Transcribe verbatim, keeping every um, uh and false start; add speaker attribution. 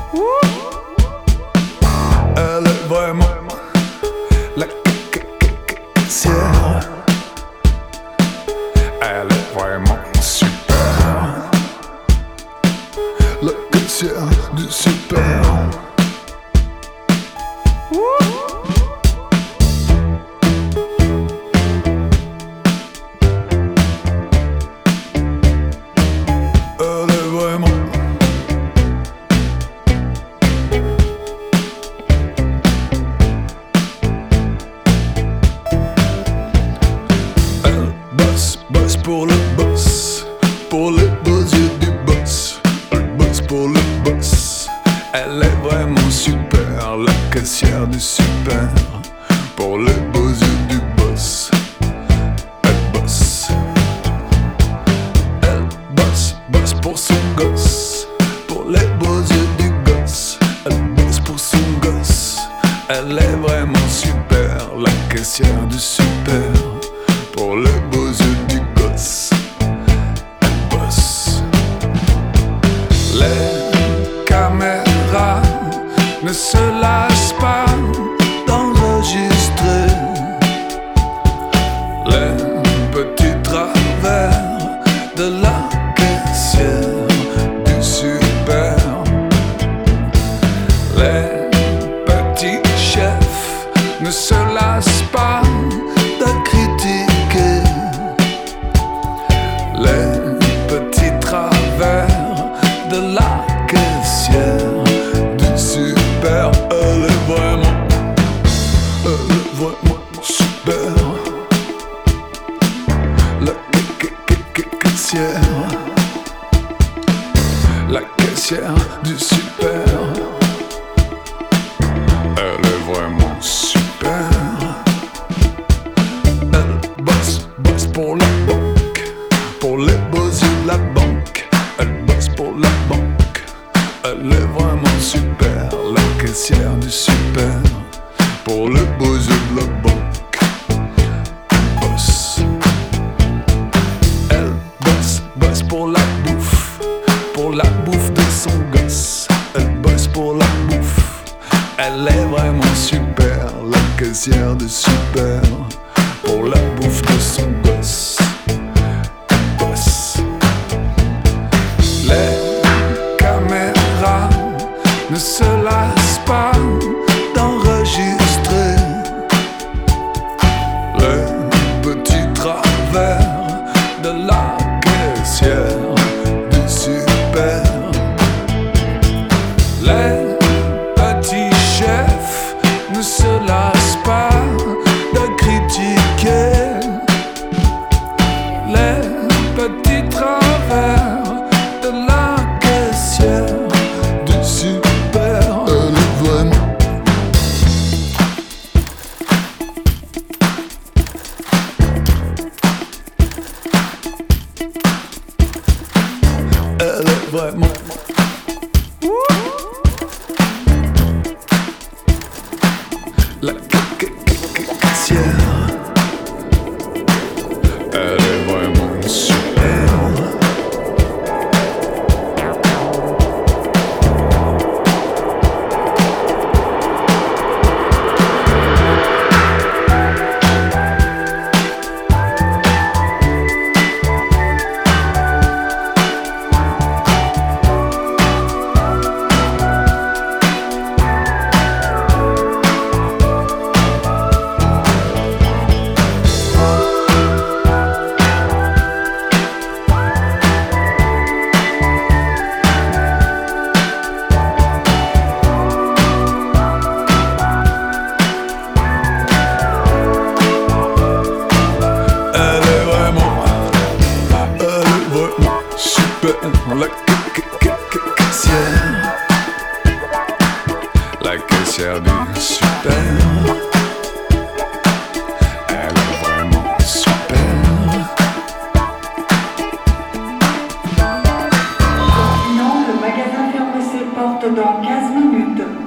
Speaker 1: Elle est vraiment la caissière. Elle est vraiment super. La caissière du super. Elle est vraiment boss pour le boss, pour les beaux yeux du boss. Elle bosse pour le boss. Elle est vraiment super, la caissière du super. Pour les beaux yeux du boss. Elle bosse. Elle bosse, bosse pour son gosse. Pour les beaux yeux du gosse. Elle bosse pour son gosse. Elle est vraiment super, la caissière du super. Pour les beaux yeux du gosse, elle bosse. Les caméras ne se lassent pas d'enregistrer les petits travers de la caissière du super. Les petits chefs ne se lassent pas de critiquer les petits travers de la caissière du super. Elle est vraiment, elle est vraiment super. La caissière, la caissière du super. Elle est vraiment super. Elle bosse, bosse pour la banque, pour les beaux yeux de la banque. Elle bosse pour la banque. Elle est vraiment super, la caissière du super. Pour les beaux yeux de la banque. Elle bosse. Elle bosse, bosse pour la bouffe, pour la bouffe de son gosse. Elle bosse pour la bouffe. Elle est vraiment super, la caissière du super. Pour la bouffe de son gosse. Elle bosse. Les caméras ne se lassent pas d'enregistrer les petits travers de la caissière du super. Les petits chefs ne se lassent pas de critiquer les petits travers de la caissière du super. Elle est vraiment Elle est vraiment la caissière. Elle est vraiment super. La caissière, la caissière du super. Elle est vraiment super.
Speaker 2: Non, le magasin ferme ses portes dans quinze minutes.